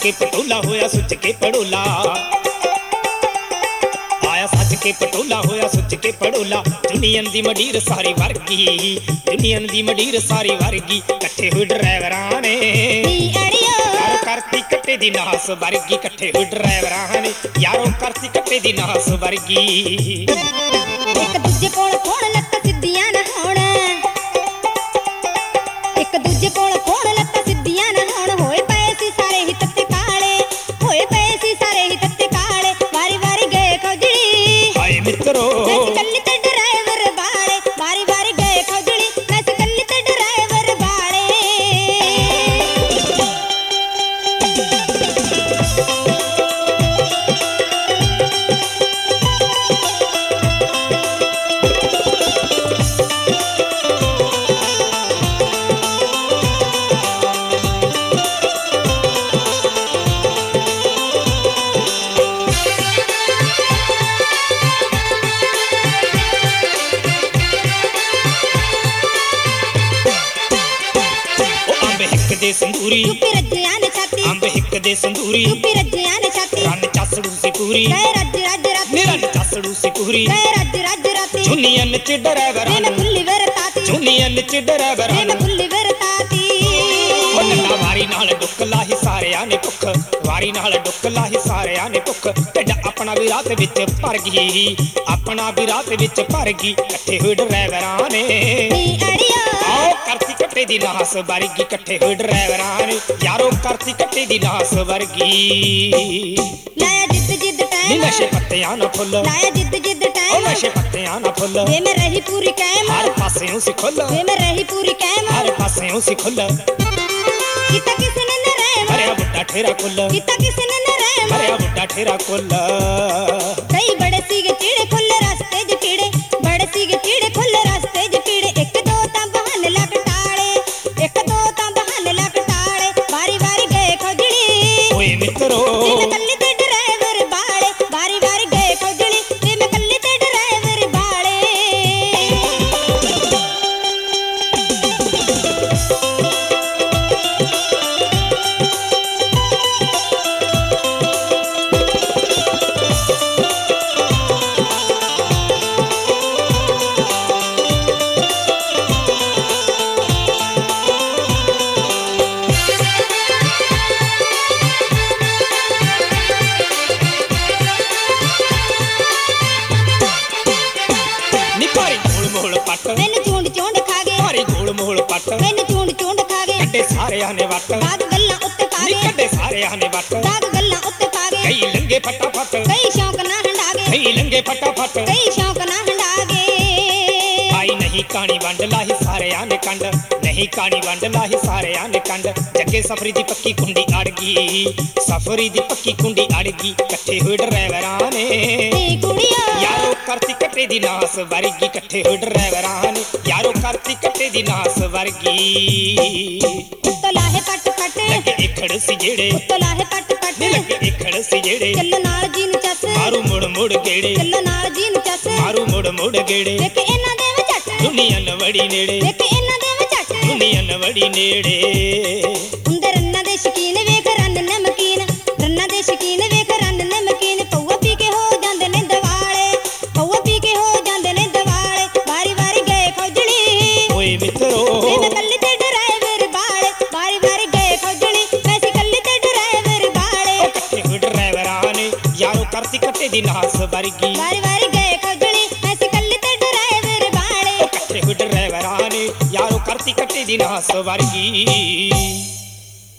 के पटोला होया सुच के पड़ोला, आया सज के पटोला होया सुच के पड़ोला। दुनियन दी मडीर सारी वर्गी, दुनियन दी मडीर सारी वर्गी, कट्ठे हुए ड्राइवरां ने यारो करती कट्टे दी नास वर्गी, कट्ठे हुए ड्राइवरां ने यारो करती कट्टे दी नास वर्गी। एक दूजे कोल फोन लत्तां सिद्धियां ना होण, एक दूजे कोल फोन लत्तां सिद्धियां ना होण। होए पए सी सारे ही तत्ते काले, होए पए सी सारे ही तत्ते काले। वारी वारी गए खौजड़ी हाय मित्रो कल्ली ते ड्राइवर बाले, वारी वारी गए खौजड़ी मैं कल्ली ते ड्राइवर बाले। दे संदूरी यूपी रज्जियां ने छाती, अंब हिक दे संदूरी यूपी रज्जियां ने छाती। रन चसड़ू सी पूरी गए रज रज राती, रन चसड़ू सी पूरी गए रज रज राती। जुनियन च ड्राइवर मैं खुली वरताती, जुनियन च ड्राइवर मैं खुली वरताती। नंदा वारी नाल डुक लाही सारियां ने भुख, वारी नाल डुक लाही सारियां ने भुख। ढिड अपना भी रात विच भर गई, अपना भी रात विच भर गई, कट्ठे होए ड्राइवरां ने आओ करती कट्टे दी नास वर्गी, कट्ठे होए ड्राइवरां ने यारो करती कट्टे दी नास वर्गी। लाया जिद जिद टाइम नशे पत्तियां ना फुल, लाया जिद जिद टाइम नशे पत्तियां ना फुल। वे मैं रही पूरी कैम, हर पासेओं सी खुल, वे मैं रही पूरी कैम। हर पासेओं सी खुल, किता किसने न रहम, हरिया बुड्ढा ठेरा कुल, किता किसने न रहम। हरिया बुड्ढा ठेरा कुल। कई बड़े सीगे चीड़े खुल रास्ते ज पीड़े, बड़े सीगे चीड़े खुल रास्ते ज पीड़े। एक दो तां बहाने लग टाले, एक दो तां बहाने लग टाले। वारी वारी गए खौजड़ी ओए मित्रो मैं कल्ली ते ड्राइवर बाले, वारी वारी गए खौजड़ी मैं कल्ली ते ड्राइवर बाले। मैनू चूंड चूंड खा गए, भारी गोल मोल पट मैनू चूंड चूंड खा गए। कड्डे सारियां ने वट, दाग गल्लां उत्ते पा गए, कड्डे सारियां ने वट। दाग गल्लां उत्ते पा गए। कई लंगे फटाफट, कई शौक ना हंडा गए, कई लंगे फटाफट। कई शौक ना हंडा गए। आई नहीं कहानी वंड लाही सारियां ने कंड, नहीं कहानी वंड लाही सारियां ने कंड। जगे सफरी दी पक्की कुंडी अड़ गई, सफरी दी पक्की कुंडी अड़ गई, कट्ठे होए ड्राइवरां ने यारो करती कट्टे दी नास वर्गी, कट्ठे होए ड्राइवरां ने यारो करती कट्टे दी नास वर्गी। उत्तो लाहे पट पट लगे इखड़ सी जेड़े, उत्तो लाहे पट पट लगे इखड़ सी जेड़े। चलो नाल जी नु चस, मारू मुड़ मुड़ गेड़े, चलो नाल जी नु चस। मारू मुड़ मुड़ गेड़े, देख इन्हां दे विच झट, दुनिया नवड़ी नेड़े, देख इन्हां दे विच झट। दुनिया नवड़ी नेड़े। हुंदे रन्ना दे शकीन वेख रन नमकीन, रन्ना दे शकीन वेख रन नमकीन। पौआ पी के हो जांदे ने दवाले, पौआ पी के हो जांदे ने दवाले। वारी वारी गए खौजड़ी ओए मित्रो मैं कल्ली ते ड्राइवर बाले, वारी वारी गए खौजड़ी मैं कल्ली ते ड्राइवर बाले। कट्ठे होए ड्राइवरां ने यारो करती कट्टे दी नास वर्गी, वारी वारी गए खौजड़ी मैं कल्ली ते ड्राइवर बाले। कट्ठे होए ड्राइवरां ने यारो करती कट्टे दी नास वर्गी।